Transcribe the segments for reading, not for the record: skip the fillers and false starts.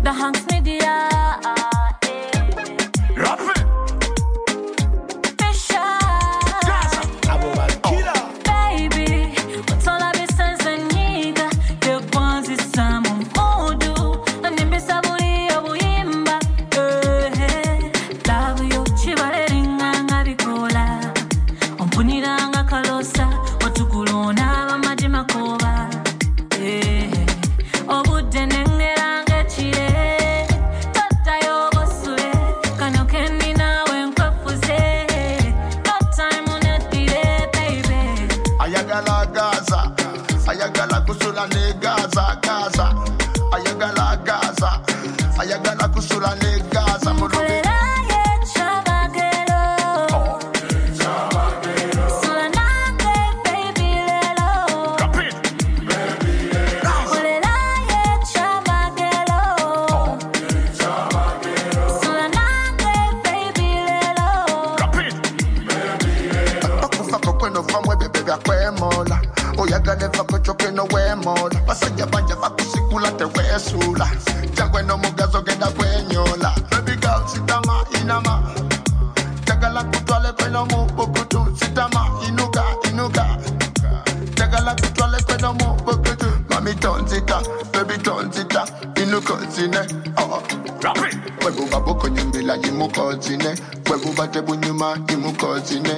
The hands media. Ayagala kusula ne Gaza, Gaza. Ayagala Gaza, ayagala kusula ne Gaza. Oyagale fako choke no we mola Pasaya banja fako sikula te we sula Jangwe no mugazo genda kwenyola Baby girl sitama inama Jagala kutwale kweno mu bokutu Sitama inuga inuga Jagala kutwale kweno mu bokutu Mami tonzita, baby tonzita Inuko zine, Webu babuko nyumbila jimuko zine Webu batebu nyuma jimuko zine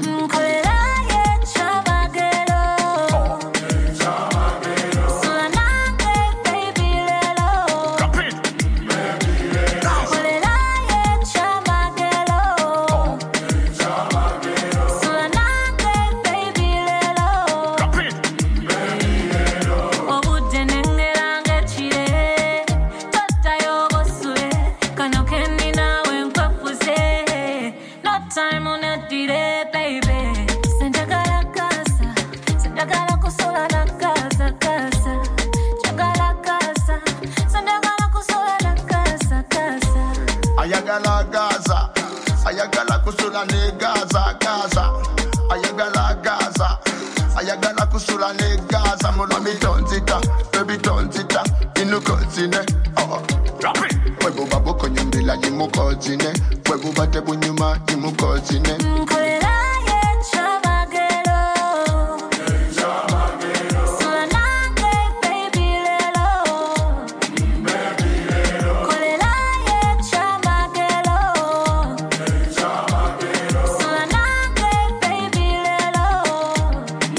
Time on a dire, baby. Sendagala casa, sendagala kusola na casa, casa. Jagala casa, sendagala kusola na casa, casa. Ayagala Gaza, ayagala kusula ne Gaza, Gaza. Ayagala Gaza, ayagala kusula ne Gaza. Mami tonzita, baby tonzita, inuko zine. Webu babuko nyumbila jimuko zine. Webu batebu nyuma jimuko zine.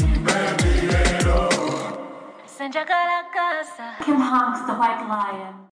Kim Hanks, the White Lion.